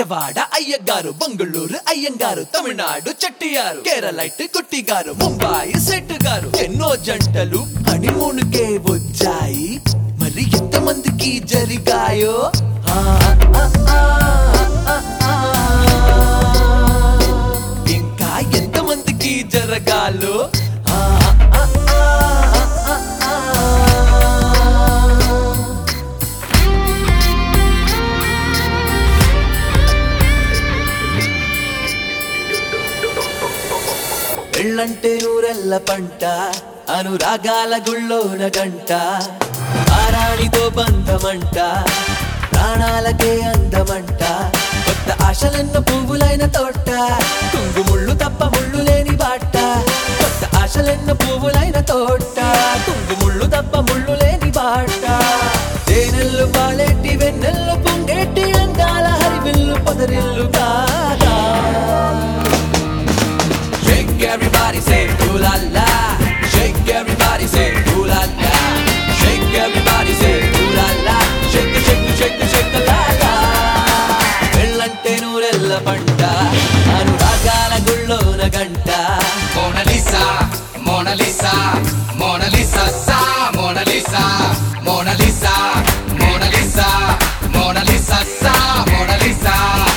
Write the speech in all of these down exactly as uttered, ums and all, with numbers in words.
బెజవాడ అయ్యగారు, బెంగళూరు అయ్యంగారు, తమిళనాడు చెట్టియారు, కేరళైట్ కుట్టిగారు, ముంబాయి సెట్ గారు. ఎన్నో జంటలు హనీమూన్కే వచ్చాయి, మరి ఎంతమందికి జరిగాయో. ఆ, ఆ, ఆ, ఆ, ఆ. ఇంకా ఎంతమందికి జరగాలో. ఆ, ఆ, ఆ, ఆ, ఆ. పెళ్ళంటే ఊరెల్ల పంట, అనురాగాల గుళ్ళోన గంట, ఆరాణితో బంధమంట, ప్రాణాలకే అందమంట. కొత్త ఆశలెన్న పువ్వులైన తోట, కుంగుముళ్ళు తప్ప ముళ్ళు లేని బాట. కొత్త ఆశలెన్న పువ్వులైన తోట, కుంగుముళ్ళు తప్ప ముళ్ళు లేని బాట. తేనెల్లు పాలెట్టి వెన్నెల్లు పొంగెట్టి అందాల హరివిల్లు పొదరిల్లు కాదా. Shake everybody say ooh la la, shake everybody say ooh la la, shake everybody say ooh la la, shake shake shake shake la la. Pellante noorella panta, anuragala gullona ganta. Mona Lisa, Mona Lisa, Mona Lisa sa, Mona Lisa, Mona Lisa, Mona Lisa, Mona Lisa sa, Mona Lisa.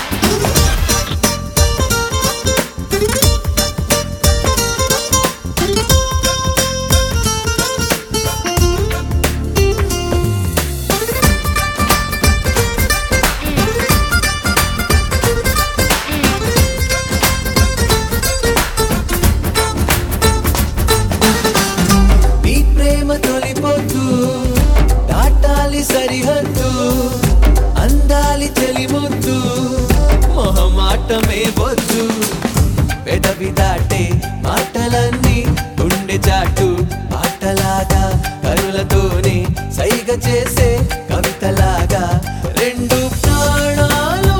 దాటాలి సరిహద్దు, అందాలి చెలిముద్దు, మొహమాటమే వద్దు. పెదవి దాటే మాటలన్నీ గుండె చాటు పాటలాగా, కరులతోనే సైగ చేసే కవితలాగా. రెండు ప్రాణాలు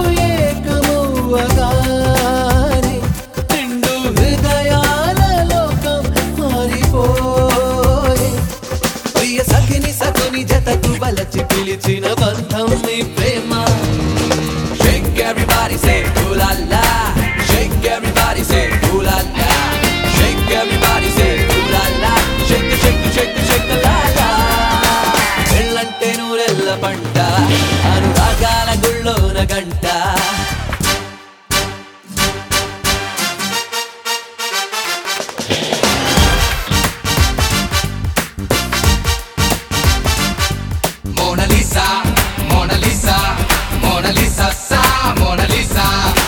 ఏకమవ్వగానే రెండు హృదయాల లోకం మారిపోయే. ప్రియ సఖిని సఖుని జతకు వలచి పిలిచిన బంధం మీ ప్రేమ. Shake everybody say ooh la la, shake everybody say ooh la la, shake everybody say ooh la la, shake shake shake shake la la. పెళ్ళంటే నూరెల్ల పంట, అనురాగాల గుళ్ళోన గంట. Mona Lisa, Mona Lisa, Mona Lisa sa, Mona Lisa.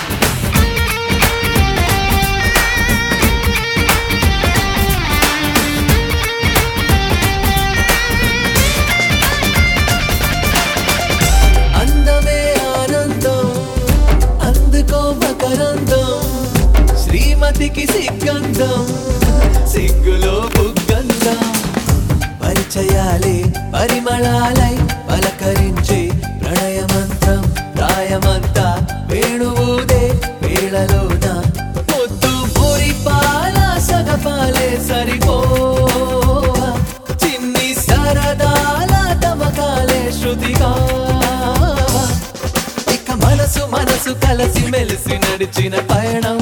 అందమే ఆనందం, అందుకో మకరందం, శ్రీమతికి సిగ్గందం, సిగ్గులో బుగ్గందం. పరిచయాలే పరిమళాలై పలకరించే ప్రణయమంత్రం, ప్రాయమంతా వేణువుదే వేళలోన. పొద్దు పూరి పాల సగపాలే సరిపోవా, చిన్ని సరదాల తమకాలే శృతిగా. ఇక మనసు మనసు కలసి మెలిసి నడిచిన పయనం